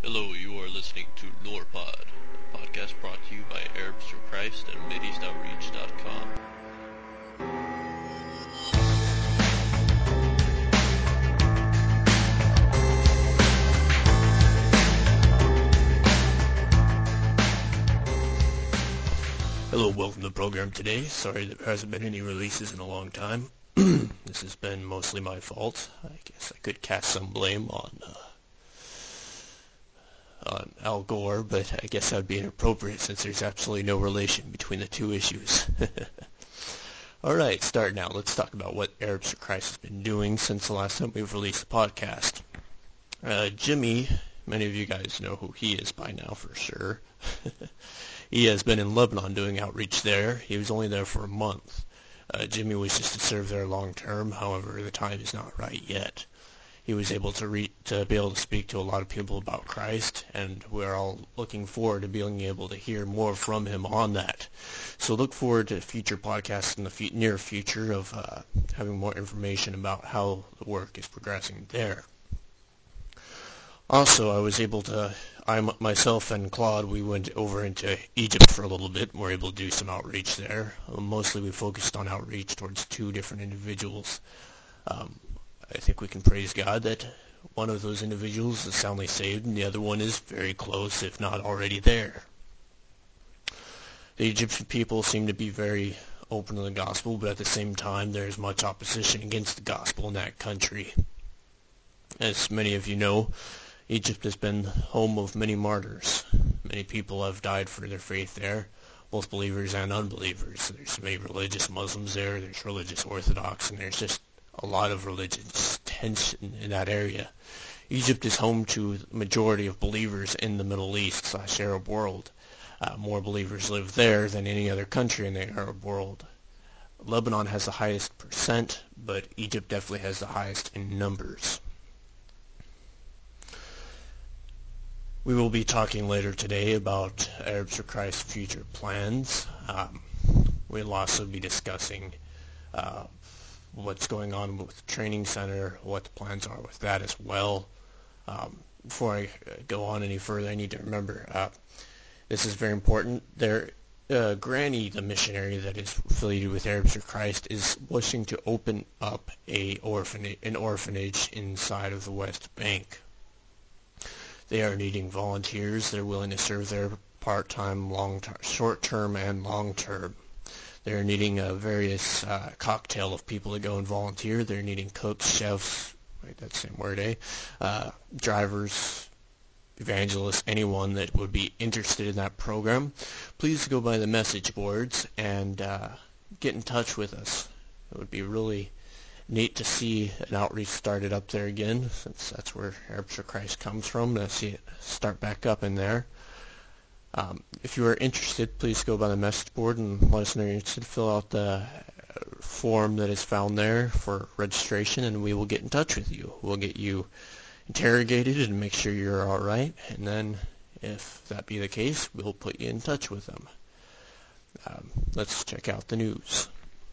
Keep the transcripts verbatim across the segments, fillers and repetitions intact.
Hello, you are listening to NORPOD, a podcast brought to you by Arabs for Christ and Mideast Outreach dot com. Hello, welcome to the program today. Sorry that there hasn't been any releases in a long time. This has been mostly my fault. I guess I could cast some blame on uh, on Al Gore, but I guess that would be inappropriate since there's absolutely no relation between the two issues. Alright, start now. Let's talk about what Arabs for Christ has been doing since the last time we've released a podcast. Uh, Jimmy, many of you guys know who he is by now for sure. He has been in Lebanon doing outreach there. He was only there for a month. Uh, Jimmy wishes to serve there long term, however, the time is not right yet. He was able to, re- to be able to speak to a lot of people about Christ, and we're all looking forward to being able to hear more from him on that. So look forward to future podcasts in the f- near future of uh, having more information about how the work is progressing there. Also, I was able to, I myself and Claude, we went over into Egypt for a little bit and were able to do some outreach there. Uh, mostly we focused on outreach towards two different individuals. Um, I think we can praise God that one of those individuals is soundly saved and the other one is very close, if not already there. The Egyptian people seem to be very open to the gospel, but at the same time there is much opposition against the gospel in that country. As many of you know, Egypt has been home of many martyrs. Many people have died for their faith there, both believers and unbelievers. There's many religious Muslims there, there's religious Orthodox, and there's just a lot of religious tension in that area. Egypt is home to the majority of believers in the Middle East slash Arab world. Uh, more believers live there than any other country in the Arab world. Lebanon has the highest percent, but Egypt definitely has the highest in numbers. We will be talking later today about Arabs for Christ's future plans. Um, we'll also be discussing uh, what's going on with the training center, what the plans are with that as well. Um, before I go on any further, I need to remember, uh, this is very important. There, uh, Granny, the missionary that is affiliated with Arabs for Christ, is wishing to open up a orphanage, an orphanage inside of the West Bank. They are needing volunteers. They're willing to serve there part-time, long-term, short-term, and long-term. They're needing a various uh, cocktail of people to go and volunteer. They're needing cooks, chefs, right, that same word, eh? Uh, drivers, evangelists, anyone that would be interested in that program. Please go by the message boards and uh, get in touch with us. It would be really neat to see an outreach started up there again, since that's where Arabs for Christ comes from, to see it start back up in there. Um, if you are interested, please go by the message board and let us know you're interested. Fill out the form that is found there for registration, and we will get in touch with you. We'll get you interrogated and make sure you're all right, and then if that be the case, we'll put you in touch with them. Um, let's check out the news.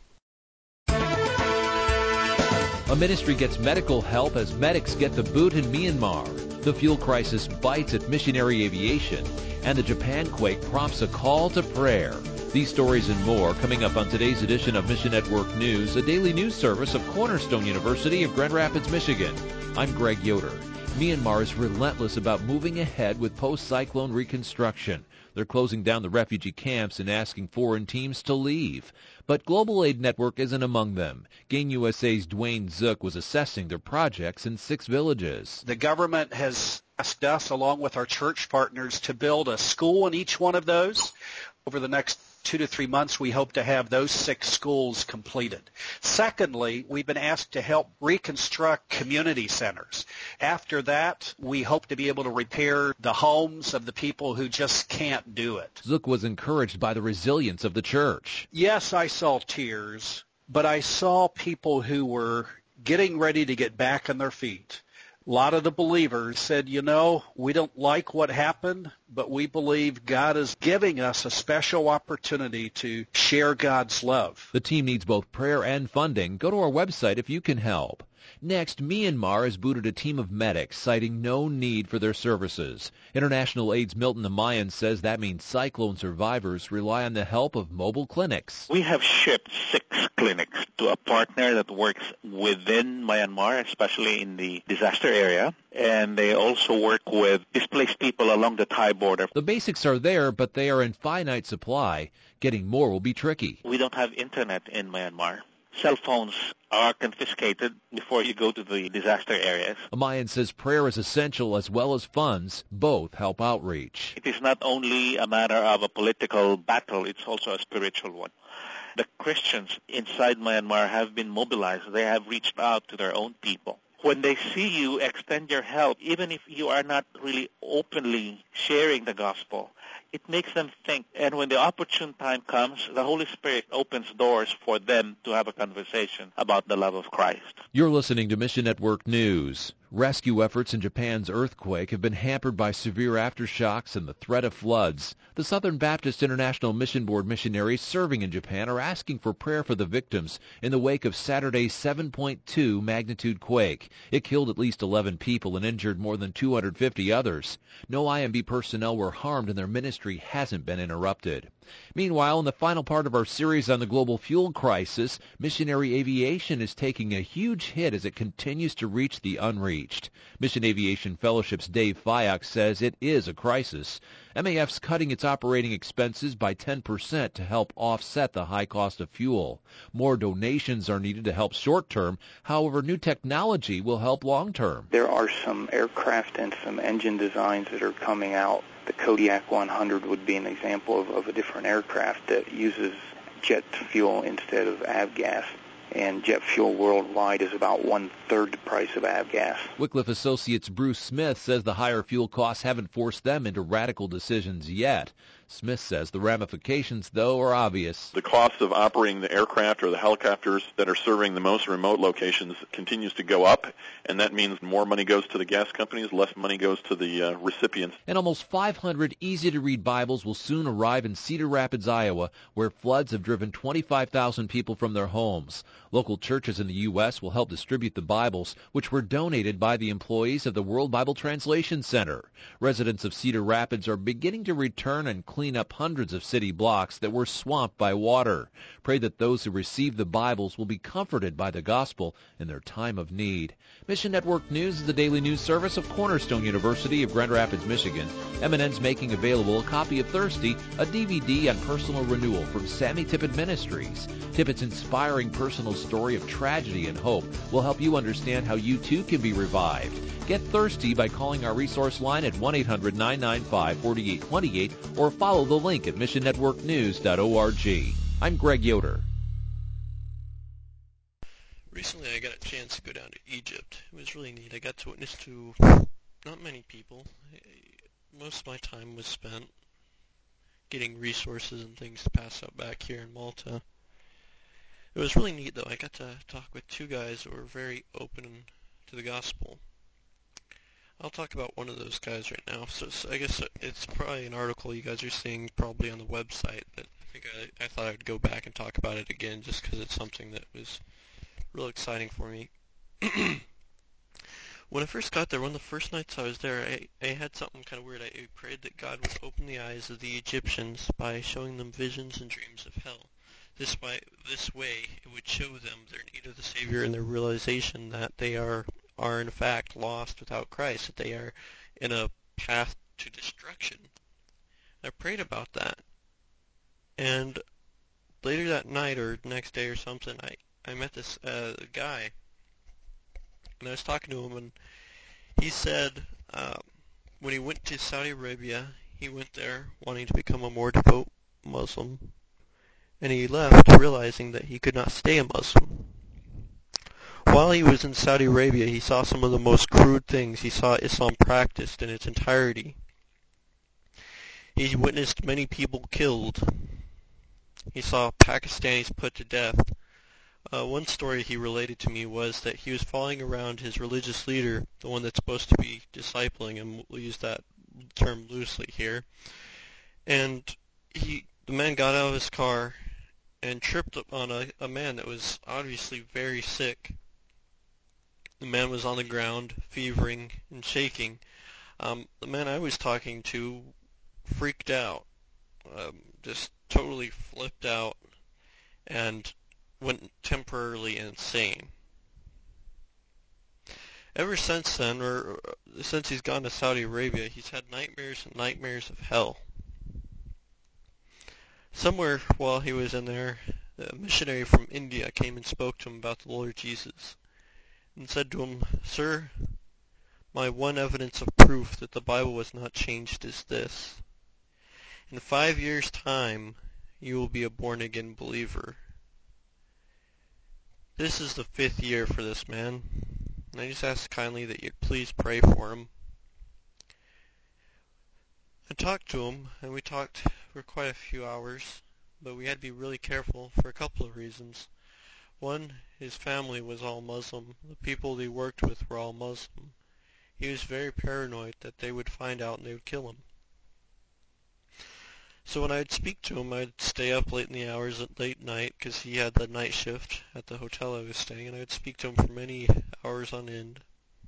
A ministry gets medical help as medics get the boot in Myanmar. The fuel crisis bites at missionary aviation, and the Japan quake prompts a call to prayer. These stories and more coming up on today's edition of Mission Network News, a daily news service of Cornerstone University of Grand Rapids, Michigan. I'm Greg Yoder. Myanmar is relentless about moving ahead with post-cyclone reconstruction. They're closing down the refugee camps and asking foreign teams to leave. But Global Aid Network isn't among them. Gain U S A's Dwayne Zook was assessing their projects in six villages. The government has asked us, along with our church partners, to build a school in each one of those. Over the next two to three months, we hope to have those six schools completed. Secondly, we've been asked to help reconstruct community centers. After that, we hope to be able to repair the homes of the people who just can't do it. Zook was encouraged by the resilience of the church. Yes, I saw tears, but I saw people who were getting ready to get back on their feet. A lot of the believers said, you know, we don't like what happened, but we believe God is giving us a special opportunity to share God's love. The team needs both prayer and funding. Go to our website if you can help. Next, Myanmar has booted a team of medics, citing no need for their services. International Aid's Milton Amayan says that means cyclone survivors rely on the help of mobile clinics. We have shipped six clinics to a partner that works within Myanmar, especially in the disaster area, and they also work with displaced people along the Thai border. The basics are there, but they are in finite supply. Getting more will be tricky. We don't have internet in Myanmar. Cell phones are confiscated before you go to the disaster areas. Amayan says prayer is essential as well as funds. Both help outreach. It is not only a matter of a political battle, it's also a spiritual one. The Christians inside Myanmar have been mobilized. They have reached out to their own people. When they see you extend your help, even if you are not really openly sharing the gospel, it makes them think. And when the opportune time comes, the Holy Spirit opens doors for them to have a conversation about the love of Christ. You're listening to Mission Network News. Rescue efforts in Japan's earthquake have been hampered by severe aftershocks and the threat of floods. The Southern Baptist International Mission Board missionaries serving in Japan are asking for prayer for the victims in the wake of Saturday's seven point two magnitude quake. It killed at least eleven people and injured more than two hundred fifty others. No I M B personnel were harmed and their ministry hasn't been interrupted. Meanwhile, in the final part of our series on the global fuel crisis, missionary aviation is taking a huge hit as it continues to reach the unreached. Mission Aviation Fellowship's Dave Fyock says it is a crisis. M A F's cutting its operating expenses by ten percent to help offset the high cost of fuel. More donations are needed to help short-term. However, new technology will help long-term. There are some aircraft and some engine designs that are coming out. The Kodiak one hundred would be an example of, of a different aircraft that uses jet fuel instead of avgas. And jet fuel worldwide is about one-third the price of avgas. Wycliffe Associates' Bruce Smith says the higher fuel costs haven't forced them into radical decisions yet. Smith says the ramifications, though, are obvious. The cost of operating the aircraft or the helicopters that are serving the most remote locations continues to go up, and that means more money goes to the gas companies, less money goes to the uh, recipients. And almost five hundred easy-to-read Bibles will soon arrive in Cedar Rapids, Iowa, where floods have driven twenty-five thousand people from their homes. Local churches in the U S will help distribute the Bibles, which were donated by the employees of the World Bible Translation Center. Residents of Cedar Rapids are beginning to return and clean up hundreds of city blocks that were swamped by water. Pray that those who receive the Bibles will be comforted by the gospel in their time of need. Mission Network News is the daily news service of Cornerstone University of Grand Rapids, Michigan. M N N's making available a copy of Thirsty, a D V D on personal renewal from Sammy Tippett Ministries. Tippett's inspiring personal story of tragedy and hope will help you understand how you too can be revived. Get Thirsty by calling our resource line at one eight hundred nine nine five four eight two eight or follow the link at mission network news dot org. I'm Greg Yoder. Recently I got a chance to go down to Egypt. It was really neat. I got to witness to not many people. Most of my time was spent getting resources and things to pass out back here in Malta. It was really neat, though. I got to talk with two guys who were very open to the gospel. I'll talk about one of those guys right now. So, so I guess it's probably an article you guys are seeing probably on the website that I think I, I thought I'd go back and talk about it again just because it's something that was real exciting for me. When I first got there, one of the first nights I was there, I, I had something kind of weird. I prayed that God would open the eyes of the Egyptians by showing them visions and dreams of hell. This by this way, it would show them their need of the Savior and their realization that they are are in fact lost without Christ, that they are in a path to destruction. I prayed about that, and later that night or next day or something, I I met this uh, guy, and I was talking to him, and he said um, when he went to Saudi Arabia, he went there wanting to become a more devout Muslim. And he left realizing that he could not stay a Muslim. While he was in Saudi Arabia, he saw some of the most crude things. He saw Islam practiced in its entirety. He witnessed many people killed. He saw Pakistanis put to death. Uh, one story he related to me was that he was following around his religious leader, the one that's supposed to be discipling, and we'll use that term loosely here. And he, the man got out of his car and tripped on a, a man that was obviously very sick. The man was on the ground, fevering and shaking. Um, the man I was talking to freaked out, um, just totally flipped out, and went temporarily insane. Ever since then, or since he's gone to Saudi Arabia, he's had nightmares and nightmares of hell. Somewhere while he was in there, a missionary from India came and spoke to him about the Lord Jesus, and said to him, "Sir, my one evidence of proof that the Bible was not changed is this. In five years' time, you will be a born-again believer." This is the fifth year for this man, and I just ask kindly that you please pray for him. I talked to him, and we talked for quite a few hours, but we had to be really careful for a couple of reasons. One, his family was all Muslim. The people he worked with were all Muslim. He was very paranoid that they would find out and they would kill him. So when I'd speak to him, I'd stay up late in the hours at late night because he had the night shift at the hotel I was staying, and I'd speak to him for many hours on end.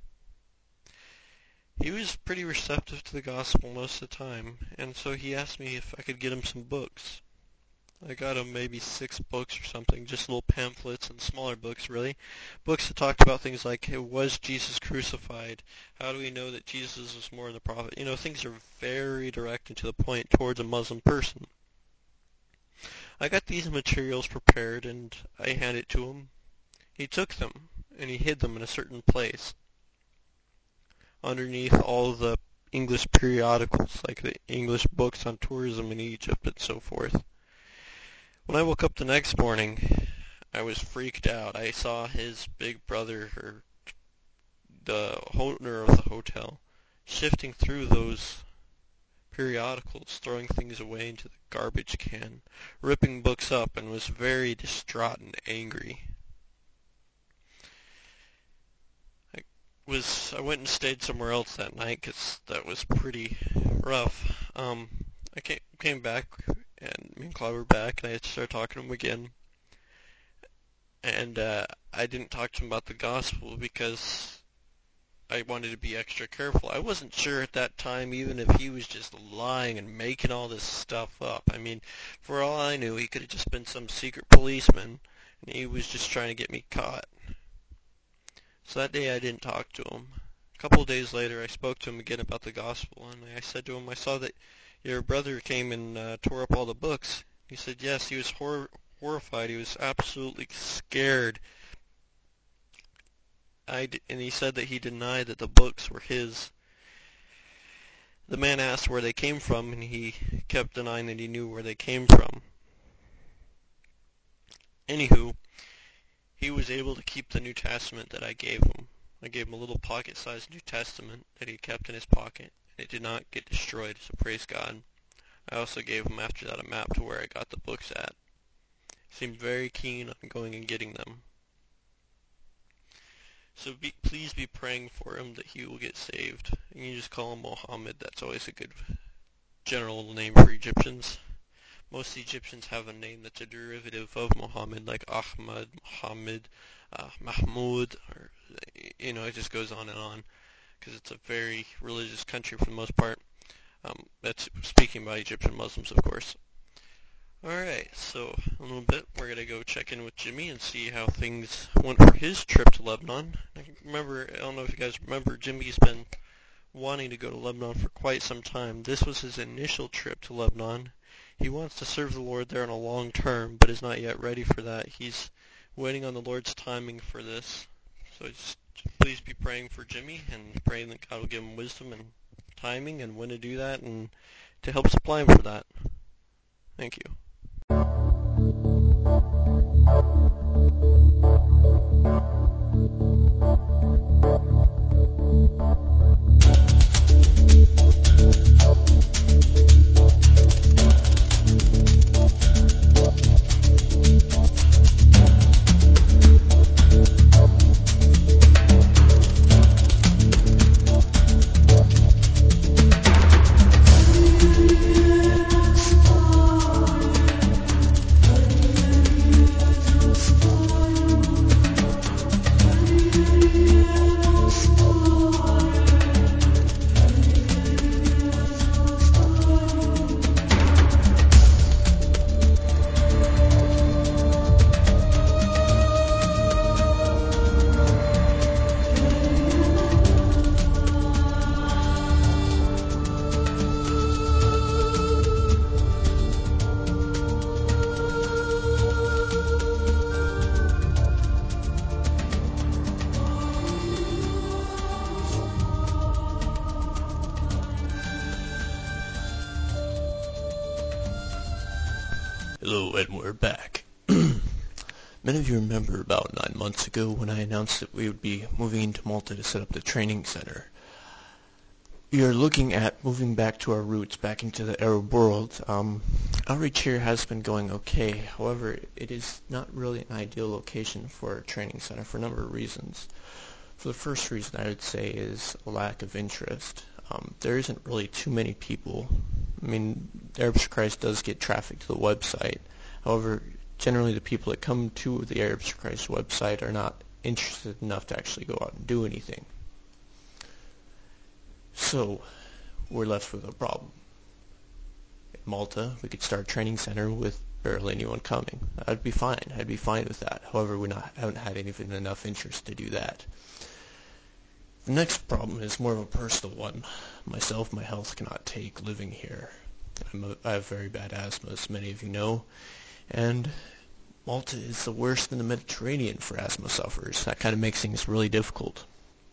He was pretty receptive to the gospel most of the time, and so he asked me if I could get him some books. I got him maybe six books or something, just little pamphlets and smaller books, really. Books that talked about things like, was Jesus crucified? How do we know that Jesus was more than the prophet? You know, things are very direct and to the point towards a Muslim person. I got these materials prepared, and I handed it to him. He took them, and he hid them in a certain place, underneath all the English periodicals, like the English books on tourism in Egypt and so forth. When I woke up the next morning, I was freaked out. I saw his big brother, or the owner of the hotel, shifting through those periodicals, throwing things away into the garbage can, ripping books up, and was very distraught and angry. I was I went and stayed somewhere else that night because that was pretty rough. Um, I came, came back, and me and Clyde were back, and I started talking to him again. And uh, I didn't talk to him about the gospel because I wanted to be extra careful. I wasn't sure at that time even if he was just lying and making all this stuff up. I mean, for all I knew, he could have just been some secret policeman, and he was just trying to get me caught. So that day I didn't talk to him. A couple of days later, I spoke to him again about the gospel, and I said to him, "I saw that your brother came and uh, tore up all the books." He said, "Yes." He was hor- horrified. He was absolutely scared. I d- and he said that he denied that the books were his. The man asked where they came from, and he kept denying that he knew where they came from. Anywho, he was able to keep the New Testament that I gave him. I gave him a little pocket-sized New Testament that he kept in his pocket, and it did not get destroyed, so praise God. I also gave him after that a map to where I got the books at. He seemed very keen on going and getting them. So be, please be praying for him that he will get saved. And you just call him Mohammed. That's always a good general name for Egyptians. Most Egyptians have a name that's a derivative of Muhammad, like Ahmad, Muhammad, uh, Mahmud, or, you know, it just goes on and on, because it's a very religious country for the most part. Um, that's speaking by Egyptian Muslims, of course. Alright, so in a little bit we're going to go check in with Jimmy and see how things went for his trip to Lebanon. I remember, I don't know if you guys remember, Jimmy's been wanting to go to Lebanon for quite some time. This was his initial trip to Lebanon. He wants to serve the Lord there on a long term, but is not yet ready for that. He's waiting on the Lord's timing for this. So just please be praying for Jimmy and praying that God will give him wisdom and timing and when to do that and to help supply him for that. Thank you. Hello, and we're back. Many of you remember about nine months ago when I announced that we would be moving into Malta to set up the training center. We are looking at moving back to our roots, back into the Arab world. Um, outreach here has been going okay. However, it is not really an ideal location for a training center for a number of reasons. For the first reason I would say is a lack of interest. Um, there isn't really too many people. I mean, Arabs for Christ does get traffic to the website. However, generally the people that come to the Arabs for Christ website are not interested enough to actually go out and do anything. So, we're left with a problem. In Malta, we could start a training center with barely anyone coming. I'd be fine. I'd be fine with that. However, we not, haven't had even enough interest to do that. The next problem is more of a personal one. Myself, my health cannot take living here. I'm a, I have very bad asthma, as many of you know, and Malta is the worst in the Mediterranean for asthma sufferers. That kind of makes things really difficult.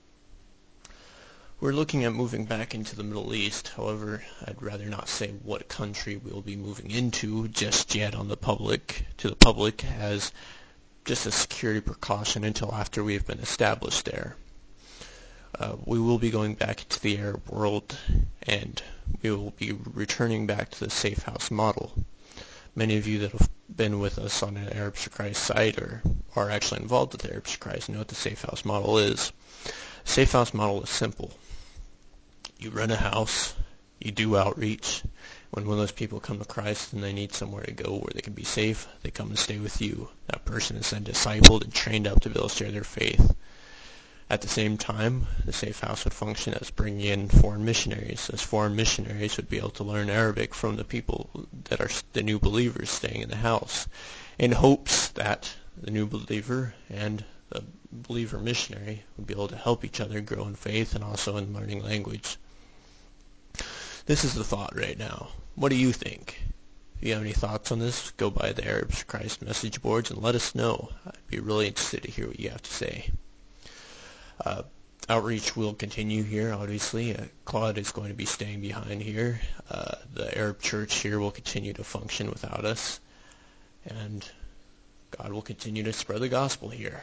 We're looking at moving back into the Middle East. However, I'd rather not say what country we'll be moving into just yet on the public, to the public, as just a security precaution until after we have been established there. Uh, we will be going back into the Arab world, and we will be returning back to the Safe House model. Many of you that have been with us on an Arabs for Christ site or are actually involved with the Arabs for Christ know what the Safe House model is. The Safe House model is simple. You rent a house, you do outreach. When one of those people come to Christ and they need somewhere to go where they can be safe, they come and stay with you. That person is then discipled and trained up to be able to share their faith. At the same time, the Safe House would function as bringing in foreign missionaries, as foreign missionaries would be able to learn Arabic from the people that are the new believers staying in the house, in hopes that the new believer and the believer missionary would be able to help each other grow in faith and also in learning language. This is the thought right now. What do you think? If you have any thoughts on this, go by the Arabs for Christ message boards and let us know. I'd be really interested to hear what you have to say. Uh, outreach will continue here, obviously. Uh, Claude is going to be staying behind here. Uh, the Arab church here will continue to function without us. And God will continue to spread the gospel here.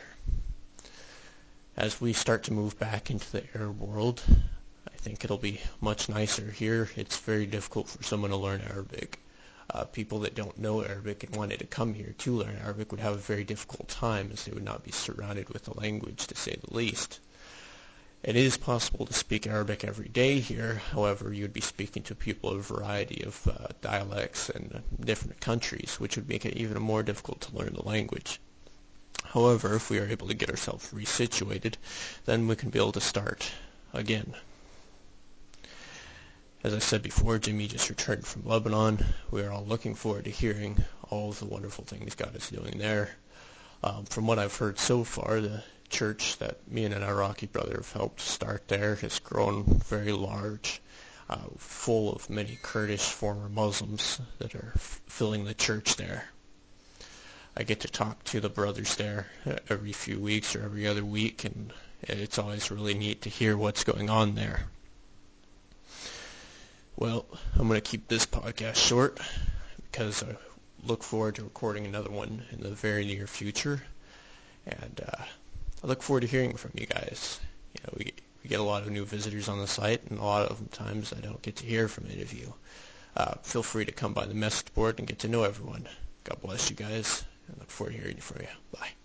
As we start to move back into the Arab world, I think it'll be much nicer here. It's very difficult for someone to learn Arabic. Uh, people that don't know Arabic and wanted to come here to learn Arabic would have a very difficult time, as they would not be surrounded with the language, to say the least. It is possible to speak Arabic every day here. However, you would be speaking to people of a variety of uh, dialects and different countries, which would make it even more difficult to learn the language. However, if we are able to get ourselves resituated, then we can be able to start again. As I said before, Jimmy just returned from Lebanon. We are all looking forward to hearing all of the wonderful things God is doing there. Um, from what I've heard so far, the church that me and an Iraqi brother have helped start there has grown very large, uh, full of many Kurdish former Muslims that are f- filling the church there. I get to talk to the brothers there every few weeks or every other week, and it's always really neat to hear what's going on there. Well, I'm going to keep this podcast short because I look forward to recording another one in the very near future, and uh, I look forward to hearing from you guys. You know, we we get a lot of new visitors on the site, and a lot of times I don't get to hear from any of you. Uh, feel free to come by the message board and get to know everyone. God bless you guys. I look forward to hearing from you. Bye.